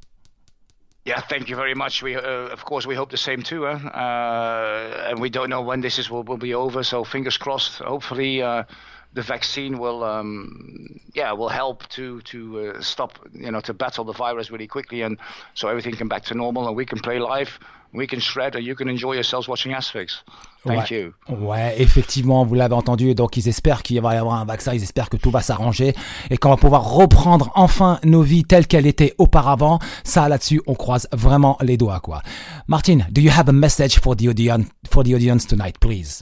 Yeah, thank you very much. We, uh, of course, we hope the same too. Huh? Uh, and we don't know when this is will, will be over. So fingers crossed. Hopefully, uh, the vaccine will, um, yeah, will help to to uh, stop, you know, to battle the virus really quickly, and so everything can back to normal, and we can play live, we can shred, and you can enjoy yourselves watching Asphyx. Thank ouais. you. Ouais, effectivement, vous l'avez entendu. Donc, ils espèrent qu'il va y avoir un vaccin. Ils espèrent que tout va s'arranger et qu'on va pouvoir reprendre enfin nos vies telles qu'elles étaient auparavant. Ça, là-dessus, on croise vraiment les doigts, quoi. Martin, do you have a message for the audience for the audience tonight, please?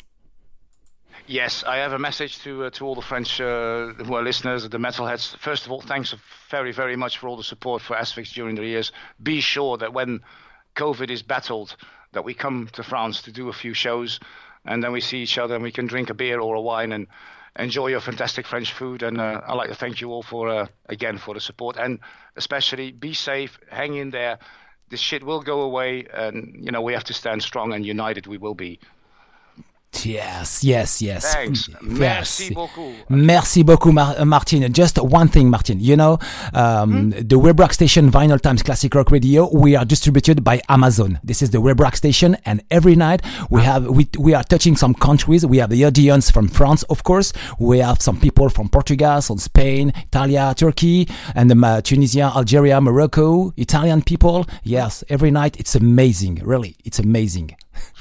Yes, I have a message to uh, to all the French uh, who are listeners, the metalheads. First of all, thanks very, very much for all the support for Asphyx during the years. Be sure that when COVID is battled, that we come to France to do a few shows, and then we see each other and we can drink a beer or a wine and enjoy your fantastic French food. And uh, I'd like to thank you all for, uh, again, for the support. And especially be safe, hang in there. This shit will go away, and, you know, we have to stand strong and united we will be. Yes, yes, yes. Thanks. Merci beaucoup. Merci beaucoup, Mar- uh, Martin. Just one thing, Martin. You know, um, hmm? the Web Rock Station Vinyl Times Classic Rock Radio, we are distributed by Amazon. This is the Web Rock Station, and every night we have we we are touching some countries. We have the audience from France, of course. We have some people from Portugal, from Spain, Italy, Turkey, and um, uh, Tunisia, Algeria, Morocco, Italian people. Yes, every night it's amazing. Really, it's amazing.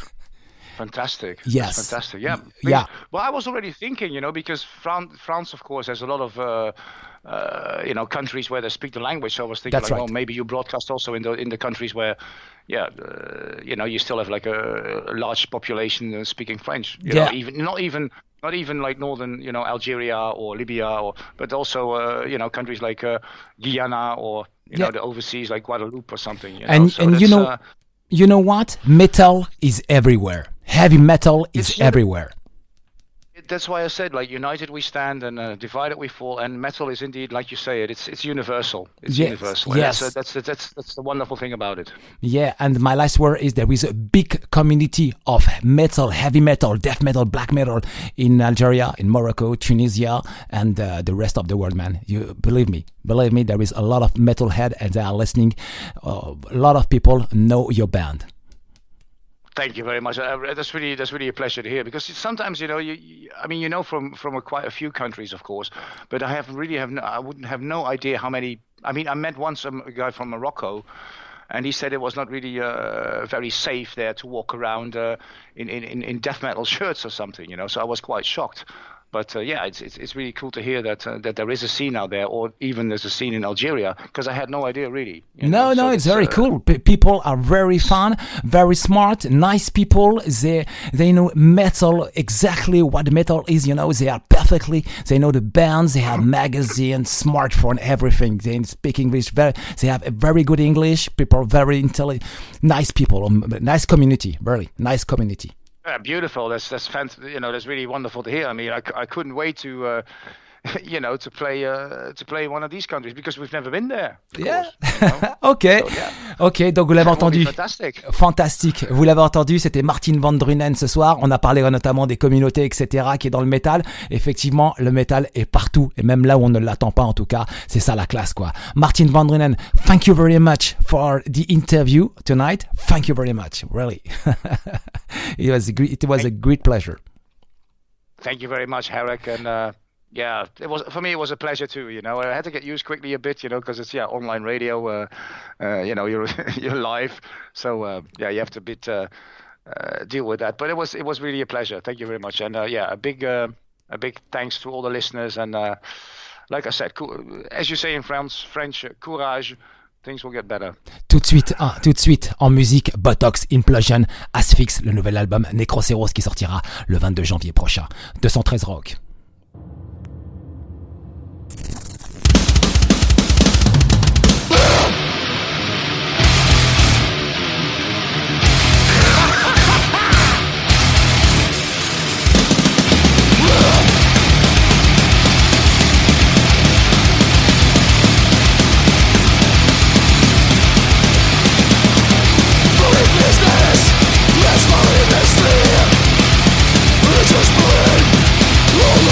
Fantastic. Yes. That's fantastic. Yeah. Yeah. Well, I was already thinking, you know, because Fran- France, of course, has a lot of, uh, uh, you know, countries where they speak the language. So I was thinking, That's like, right. oh, maybe you broadcast also in the in the countries where, yeah, uh, you know, you still have like a, a large population uh, speaking French. You Yeah. know, even not even not even like northern, you know, Algeria or Libya, or but also, uh, you know, countries like uh, Guyana or you Yeah. know the overseas like Guadeloupe or something. You know? And so and you that's, know. Uh, You know what? Metal is everywhere. Heavy metal is It's- everywhere. That's why I said, like, united we stand and uh, divided we fall. And metal is indeed, like you say, it, it's it's universal. It's Yes, universal. And yes. That's, uh, that's that's that's the wonderful thing about it. Yeah, and my last word is there is a big community of metal, heavy metal, death metal, black metal in Algeria, in Morocco, Tunisia, and uh, the rest of the world, man. You believe me, believe me, there is a lot of metalhead and they are listening. Uh, a lot of people know your band. Thank you very much. Uh, that's really that's really a pleasure to hear, because sometimes, you know, you, you I mean, you know, from from a, quite a few countries, of course, but I have really have no, I wouldn't have no idea how many. I mean, I met once a, a guy from Morocco, and he said it was not really uh, very safe there to walk around uh, in, in in death metal shirts or something, you know. So I was quite shocked. But uh, yeah, it's, it's it's really cool to hear that uh, that there is a scene out there, or even there's a scene in Algeria, because I had no idea really. you No, know. no, So it's very uh, cool. P- people are very fun, very smart, nice people. They they know metal, exactly what metal is. You know, they are perfectly. They know the bands. They have magazines, smartphone, everything. They speak English. Very. They have a very good English. People are very intelligent, nice people. Um, nice community. Really nice community. Yeah, beautiful. That's that's fantastic. You know, that's really wonderful to hear. I mean, I, c- I couldn't wait to, uh, you know, to play uh, to play one of these countries, because we've never been there. of Yeah. course, you know. Ok, So, yeah. ok. Donc vous l'avez That would be entendu. Fantastic. Fantastique. Vous l'avez entendu, c'était Martin Van Drunen ce soir. On a parlé euh, notamment des communautés, et cetera, qui est dans le métal. Effectivement, le métal est partout, et même là où on ne l'attend pas, en tout cas, c'est ça la classe, quoi. Martin Van Drunen, thank you very much for the interview tonight. Thank you very much, really. it was a great, it was a great pleasure. Thank you very much, Herrick, and uh, yeah, it was for me. It was a pleasure too. You know, I had to get used quickly a bit, you know, because it's yeah online radio. Uh, uh, you know, you're you're live, so uh, yeah, you have to bit uh, uh, deal with that. But it was it was really a pleasure. Thank you very much, and uh, yeah, a big uh, a big thanks to all the listeners. And uh, like I said, cou- as you say in France, French, uh, courage. Things will get better. Tout de suite, ah, tout de suite, en musique, Botox Implosion, Asphyx, le nouvel album Necroceros qui sortira le vingt-deux janvier prochain. deux cent treize Rock. Let's believe this dream. Just bleed.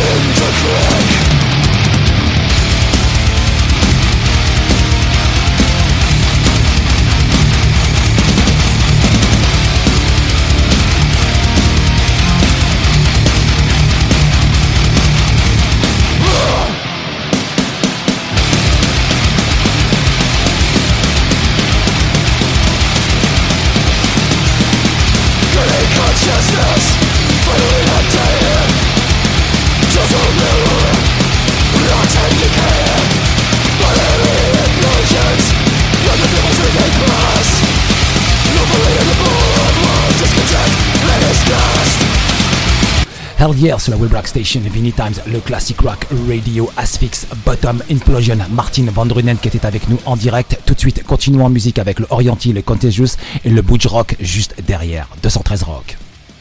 Hell Yeah sur la Web Rock Station, Vinny Times, le Classic Rock Radio, Asphyx, Bottom, Implosion, Martin Van Drunen qui était avec nous en direct. Tout de suite, continuons en musique avec le Oriental, le Contagious et le Butch Rock juste derrière. deux cent treize Rock.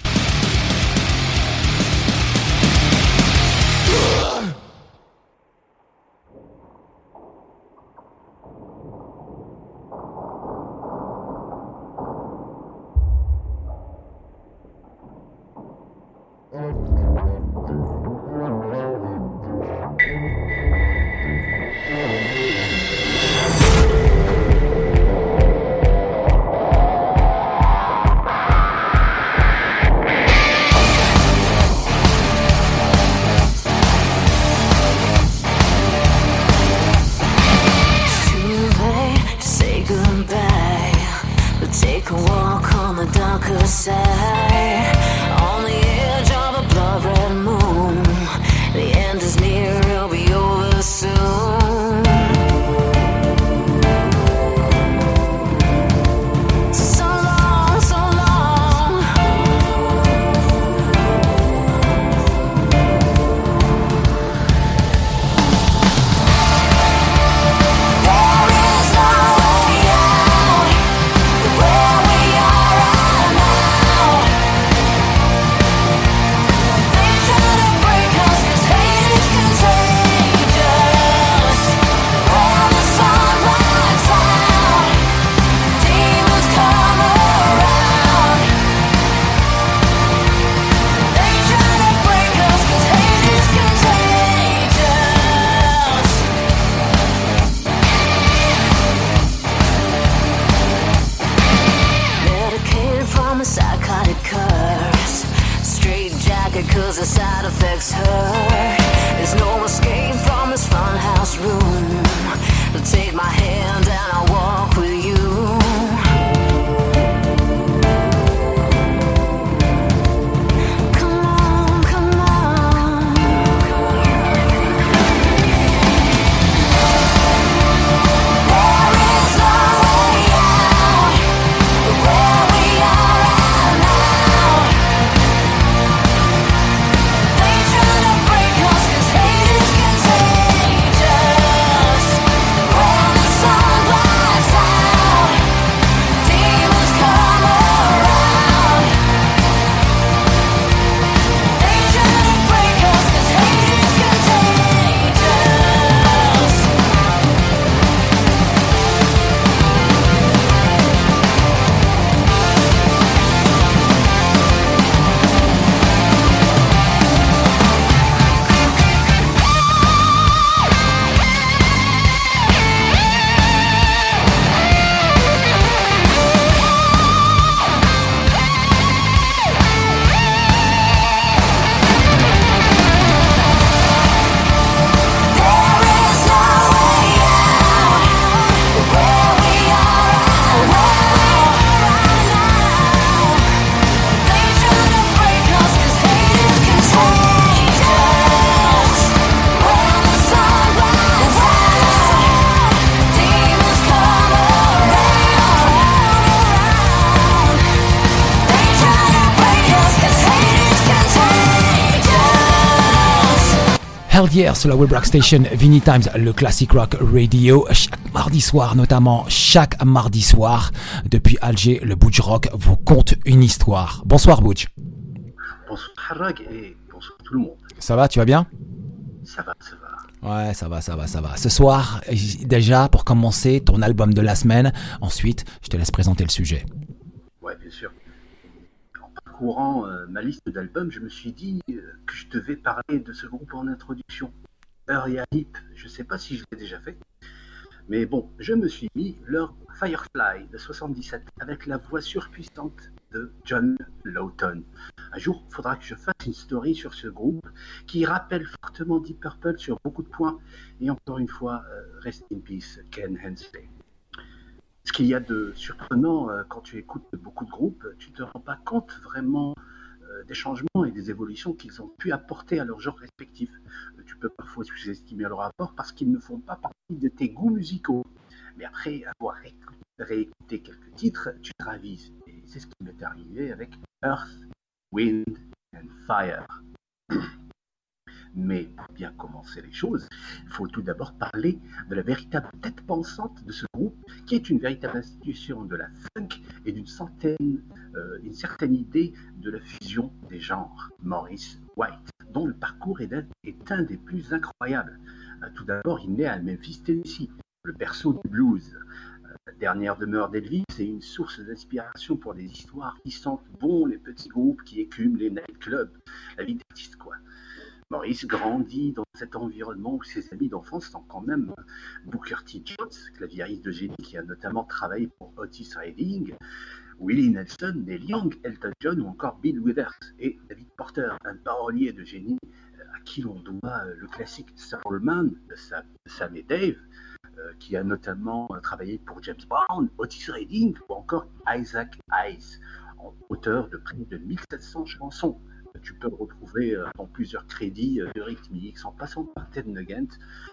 Hell Yeah sur la Web Rock Station, Vinny Times, le Classic Rock Radio. Chaque mardi soir, notamment chaque mardi soir, depuis Alger, le Butch Rock vous conte une histoire. Bonsoir Butch. Bonsoir Harrag et bonsoir tout le monde. Ça va, tu vas bien? Ça va, ça va. Ouais, ça va, ça va, ça va. Ce soir, déjà, pour commencer, ton album de la semaine. Ensuite, je te laisse présenter le sujet. Ouais, bien sûr. On parcourant euh, ma liste d'albums, je me suis dit euh, que je devais parler de ce groupe en introduction. Uriah Heep, je ne sais pas si je l'ai déjà fait, mais bon, je me suis mis leur Firefly de soixante-dix-sept avec la voix surpuissante de John Lawton. Un jour, il faudra que je fasse une story sur ce groupe qui rappelle fortement Deep Purple sur beaucoup de points. Et encore une fois, euh, rest in peace, Ken Hensley. Ce qu'il y a de surprenant euh, quand tu écoutes beaucoup de groupes, tu ne te rends pas compte vraiment euh, des changements et des évolutions qu'ils ont pu apporter à leur genre respectif. Euh, tu peux parfois sous-estimer leur rapport parce qu'ils ne font pas partie de tes goûts musicaux. Mais après avoir réécouté, réécouté quelques titres, tu te ravises. Et c'est ce qui m'est arrivé avec Earth, Wind and Fire. Mais pour bien commencer les choses, il faut tout d'abord parler de la véritable tête pensante de ce groupe, qui est une véritable institution de la funk et d'une certaine, euh, une certaine idée de la fusion des genres, Maurice White, dont le parcours est un, est un des plus incroyables. Euh, tout d'abord, il naît à Memphis, Tennessee, le berceau du blues. La dernière demeure d'Elvis est une source d'inspiration pour des histoires qui sentent bon les petits groupes qui écument les nightclubs, la vie d'artiste quoi. Maurice grandit dans cet environnement où ses amis d'enfance sont quand même Booker T. Jones, claviériste de génie qui a notamment travaillé pour Otis Redding, Willie Nelson, Neil Young, Elton John ou encore Bill Withers, et David Porter, un parolier de génie à qui l'on doit le classique Soul Man de Sam et Dave, qui a notamment travaillé pour James Brown, Otis Redding ou encore Isaac Hayes, auteur de près de mille sept cents chansons. Tu peux le retrouver dans plusieurs crédits de Rhythmix, en passant par Ted Nugent,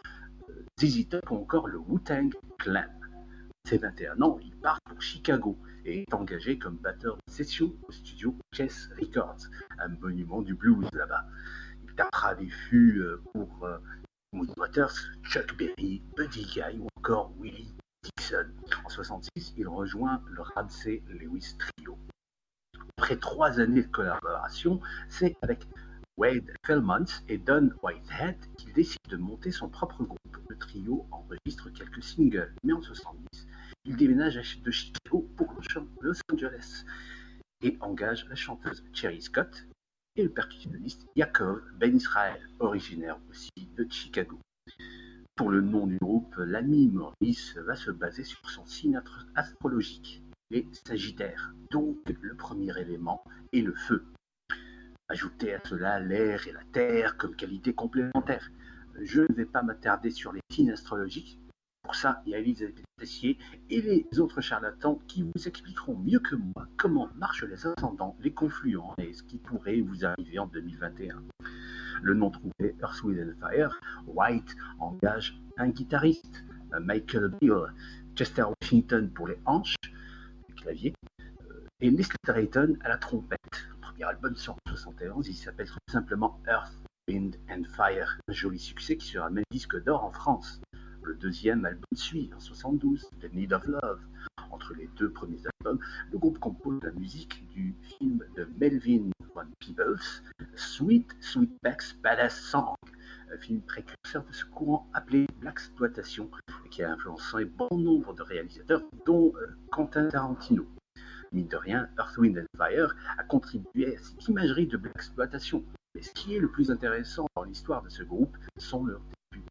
Z Z Top ou encore le Wu-Tang Clan. À ses vingt et un ans, il part pour Chicago et est engagé comme batteur de session au studio Chess Records, un monument du blues là-bas. Il tapera des fûts pour Muddy Waters, Chuck Berry, Buddy Guy ou encore Willie Dixon. En soixante-six, il rejoint le Ramsey Lewis Trio. Après trois années de collaboration, c'est avec Wade Philmont et Don Whitehead qu'il décide de monter son propre groupe. Le trio enregistre quelques singles, mais en soixante-dix, il déménage de Chicago pour Los Angeles et engage la chanteuse Cherry Scott et le percussionniste Yaakov Ben Israel, originaire aussi de Chicago. Pour le nom du groupe, l'ami Maurice va se baser sur son signe astrologique, les Sagittaires, donc le premier élément est le feu. Ajoutez à cela l'air et la terre comme qualité complémentaire. Je ne vais pas m'attarder sur les signes astrologiques. Pour ça, il y a Elisabeth Tessier et les autres charlatans qui vous expliqueront mieux que moi comment marchent les ascendants, les confluents et ce qui pourrait vous arriver en deux mille vingt et un. Le nom trouvé Earth, Wind and Fire, White engage un guitariste, Michael Beale, Chester Washington pour les hanches, le clavier, et Leslie Drayton à la trompette. Le premier album sort en soixante et onze, il s'appelle tout simplement Earth, Wind and Fire, un joli succès qui sera même disque d'or en France. Le deuxième album suit en soixante-douze, The Need of Love. Entre les deux premiers albums, le groupe compose la musique du film de Melvin Van Peebles, Sweet Sweetback's Badass Song, un film précurseur de ce courant appelé l'exploitation, qui a influencé bon nombre de réalisateurs, dont euh, Quentin Tarantino. Mine de rien, Earth, Wind and Fire a contribué à cette imagerie de l'exploitation. Mais ce qui est le plus intéressant dans l'histoire de ce groupe sont leurs débuts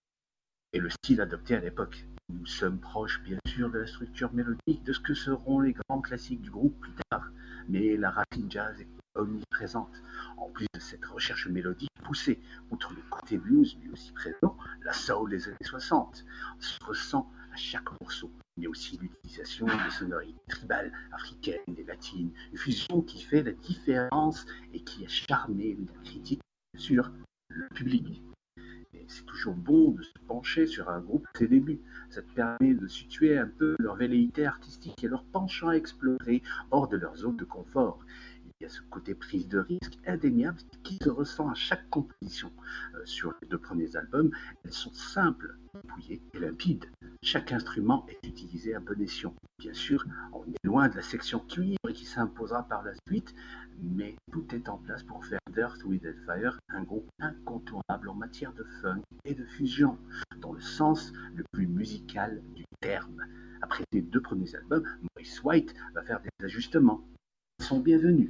et le style adopté à l'époque. Nous sommes proches bien sûr de la structure mélodique de ce que seront les grands classiques du groupe plus tard, mais la racine jazz est omniprésente. En plus de cette recherche mélodique poussée, outre le côté blues lui aussi présent, la soul des années soixante se ressent à chaque morceau, mais aussi l'utilisation de sonorités tribales, africaines et latines, une fusion qui fait la différence et qui a charmé la critique sur le public. Et c'est toujours bon de se pencher sur un groupe à ses débuts. Ça te permet de situer un peu leur velléité artistique et leur penchant à explorer hors de leur zone de confort. Il y a ce côté prise de risque indéniable qui se ressent à chaque composition. Euh, sur les deux premiers albums, elles sont simples, dépouillées et limpides. Chaque instrument est utilisé à bon escient. Bien sûr, on est loin de la section cuivre qui s'imposera par la suite, mais tout est en place pour faire d'Earth, Wind and Fire un groupe incontournable en matière de funk et de fusion, dans le sens le plus musical du terme. Après les deux premiers albums, Maurice White va faire des ajustements. Ils sont bienvenus.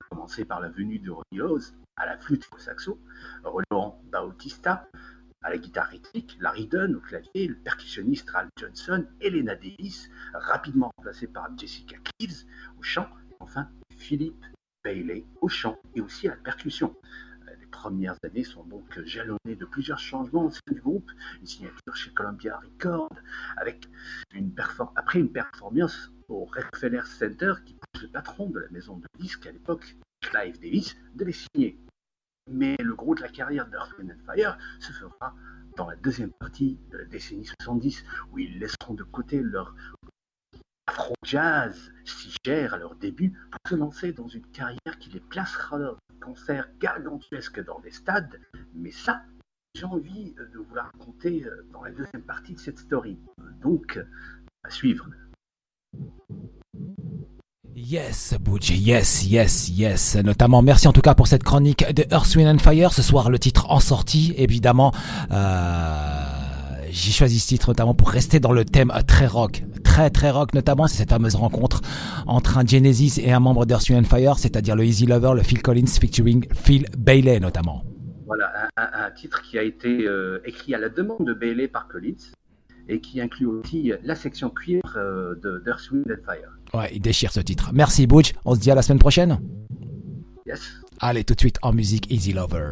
commencer par la venue de Ronnie Oz à la flûte et au saxo, Roland Bautista à la guitare rythmique, Larry Dunn au clavier, le percussionniste Ralph Johnson, Elena Davis, rapidement remplacée par Jessica Cleaves au chant, et enfin Philippe Bailey au chant et aussi à la percussion. Les premières années sont donc jalonnées de plusieurs changements au sein du groupe, une signature chez Columbia Records, avec une perform- après une performance au Rockefeller Center qui pousse le patron de la maison de disques à l'époque, Clive Davis, de les signer. Mais le gros de la carrière d'Earth, Wind and Fire se fera dans la deuxième partie de la décennie soixante-dix, où ils laisseront de côté leur afro-jazz si cher à leur début pour se lancer dans une carrière qui les placera dans des concerts gargantuesques dans des stades. Mais ça, j'ai envie de vous la raconter dans la deuxième partie de cette story. Donc, à suivre. Yes, Butch, yes, yes, yes. Notamment, merci en tout cas pour cette chronique de Earth, Wind and Fire. Ce soir, le titre en sortie, évidemment. Euh, j'ai choisi ce titre notamment pour rester dans le thème très rock. Très, très rock, notamment. C'est cette fameuse rencontre entre un Genesis et un membre d'Earth, Wind and Fire, c'est-à-dire le Easy Lover, le Phil Collins, featuring Phil Bailey, notamment. Voilà, un, un, un titre qui a été euh, écrit à la demande de Bailey par Collins, et qui inclut aussi la section cuir euh, de d'Earth, Wind and Fire. Ouais, il déchire ce titre. Merci Butch, on se dit à la semaine prochaine. Yes. Allez, tout de suite en musique, Easy Lover.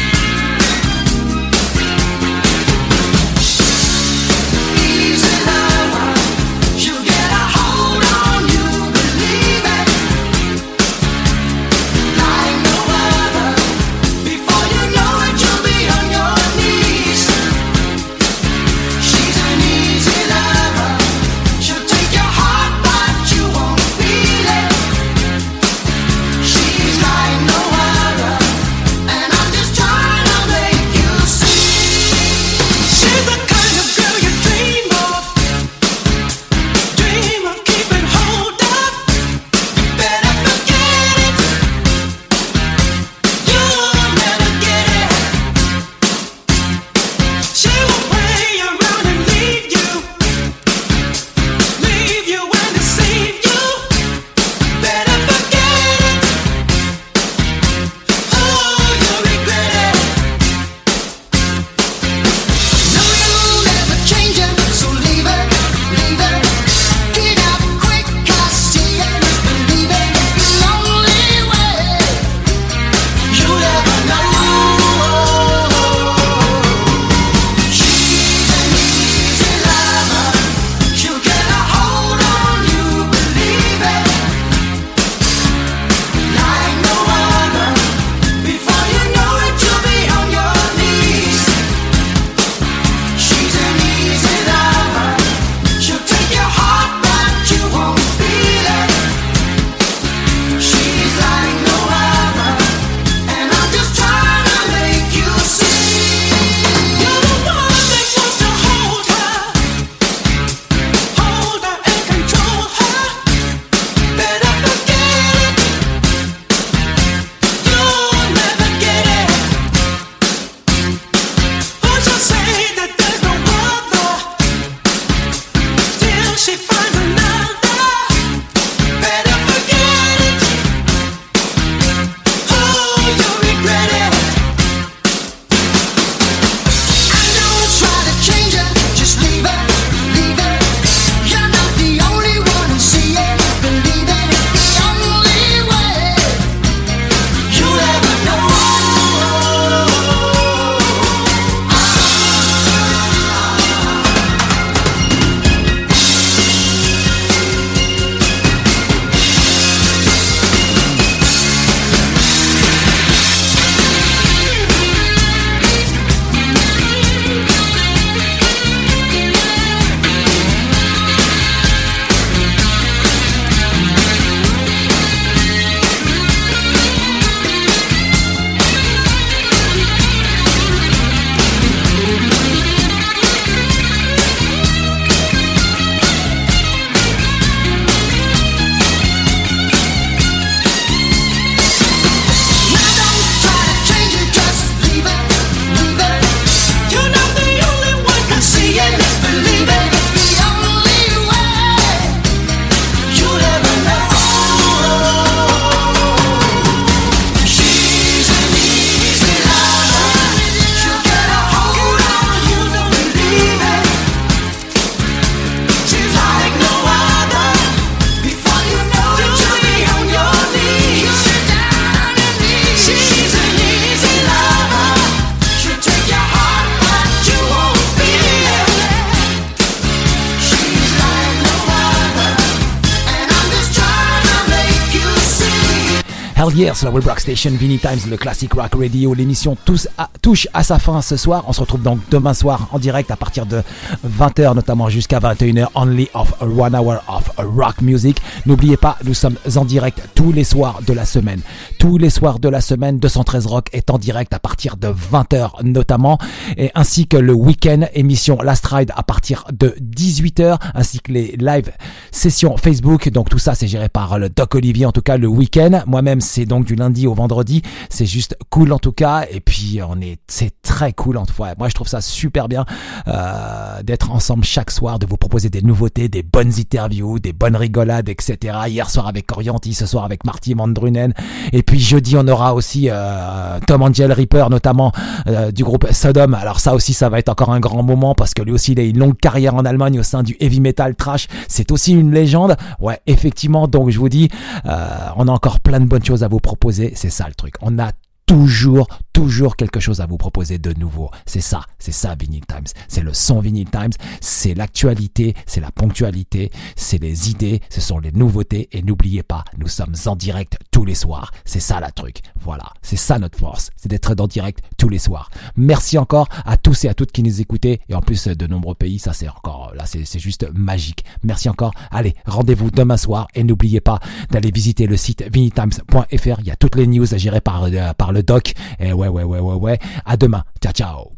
Easy love. Hell Yeah sur la Web Rock Station, Vinny Times, le classic rock radio. L'émission tous à, touche à sa fin ce soir. On se retrouve donc demain soir en direct à partir de vingt heures, notamment jusqu'à vingt et une heures. Only of one hour of rock music. N'oubliez pas, nous sommes en direct tous les soirs de la semaine. Tous les soirs de la semaine, deux cent treize Rock est en direct à partir de vingt heures notamment, et ainsi que le week-end, émission Last Ride à partir de dix-huit heures, ainsi que les live sessions Facebook. Donc tout ça c'est géré par le Doc Olivier, en tout cas le week-end. Moi-même c'est donc du lundi au vendredi. C'est juste cool en tout cas, et puis on est, c'est très cool en tout cas. Moi je trouve ça super bien euh, d'être ensemble chaque soir, de vous proposer des nouveautés, des bonnes interviews, des bonnes rigolades, et cetera. Hier soir avec Orianti, ce soir avec Marty Mandrunen, et puis jeudi on aura aussi euh, Tom Angel Reaper, notamment euh, du groupe Sodom. Alors ça aussi ça va être encore un grand moment, parce que lui aussi il a une longue carrière en Allemagne au sein du heavy metal trash. C'est aussi une légende. Ouais, effectivement. Donc je vous dis, euh, on a encore plein de bonnes choses à vous proposer. C'est ça le truc. On a toujours, toujours quelque chose à vous proposer de nouveau. C'est ça, c'est ça Vinyl Times. C'est le son Vinyl Times, c'est l'actualité, c'est la ponctualité, c'est les idées, ce sont les nouveautés. Et n'oubliez pas, nous sommes en direct tous les soirs. C'est ça la truc. Voilà, c'est ça notre force, c'est d'être en direct tous les soirs. Merci encore à tous et à toutes qui nous écoutez. Et en plus de nombreux pays, ça c'est encore, là c'est, c'est juste magique. Merci encore. Allez, rendez-vous demain soir. Et n'oubliez pas d'aller visiter le site vinyl times point f r. Il y a toutes les news gérées par, euh, par le doc. Et ouais, ouais, ouais, ouais, ouais. À demain. Ciao, ciao.